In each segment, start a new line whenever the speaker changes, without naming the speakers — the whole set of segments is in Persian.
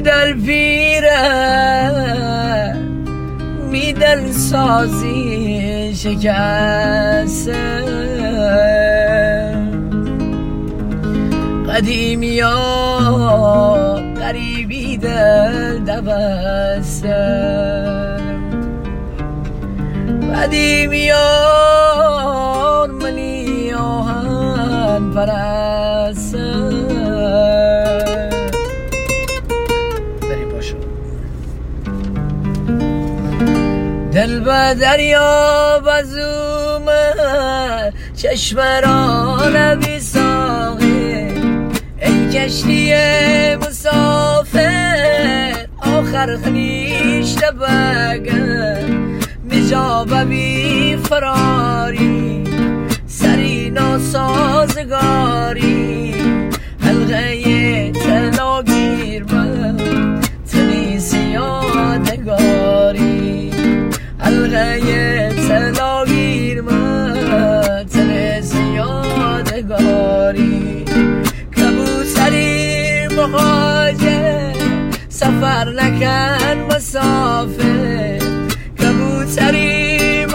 دل پیره می دل سازی شکسته قدیمی ها غریبی دل دوسته قدیمی ها منی آهن پرسته دل به دریا بزومه چشم را نبی ساقی ای کشتی مسافر آخر خلیشت بگه بجا ببی فراری سری ناسازگاری حلقه تلاگیر من تنیس یادگاری حلقه تلاگیر من تنیس یادگاری کبوتری مهاجر سفر نکن مسافر کبوتری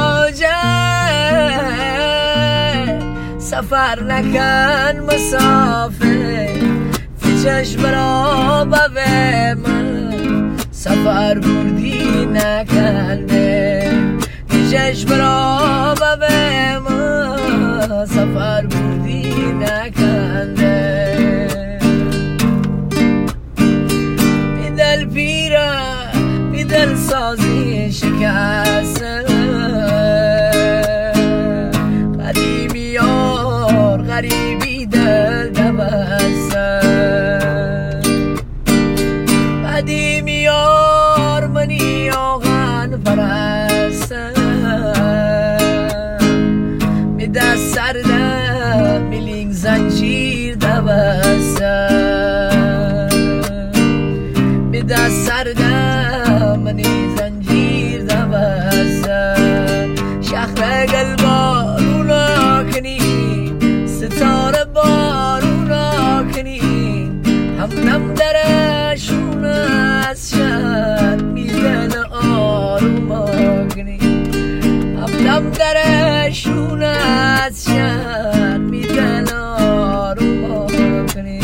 مهاجر سفر نکن مسافر فی چشم را به من سفر بردی نکنده فی چشم را به من سفر بردی نکنده بی دل پیره بی دل سازی شکسته قدیمی یار غریبی دل دوسته قدیمی یار منی آهن پرسته می دست سرده میلینگ زنجیر دوسته می دست سرده منی زنجیر دوسته شهر گل بارونا کنی ستاره بارونا کنی هم نم درشون از شهر میدن آروما کنی هم نم درشون از شهر میدن آروما کنی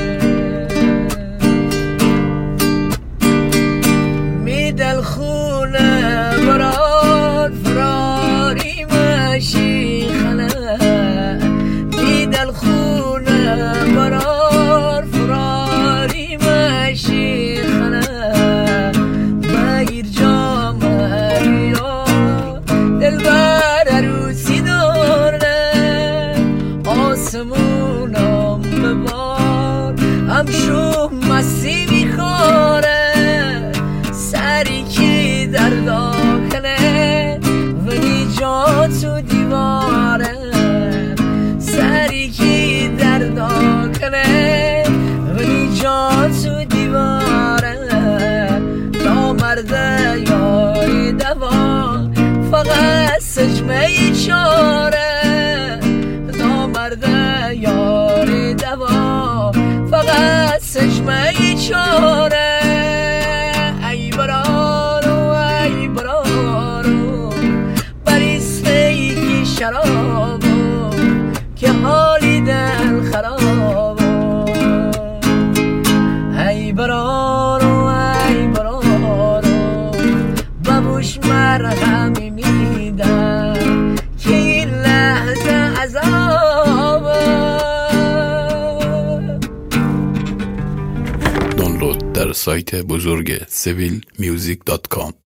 میدل خونه برات فراری مشی خله میدل خونه برات فراری مشی خله بگیر جامعی ها دل بر عروسی داره آسمونم ببار هم شو مسی میخوره سری که در داخله ولی جا تو دیواره سری که در داخله ولی جا تو دیواره نامرده یاری دوا فقط سجمه چاره نامرده یاری دوا فقط سجمه چاره ای برارو ای برارو بریسته ای که شرابو که حالی دل خرابو ای برارو ای برارو ببوش مرهمی میدم که این لحظه عذابه.
دانلود در سایت بزرگ civilmusic.com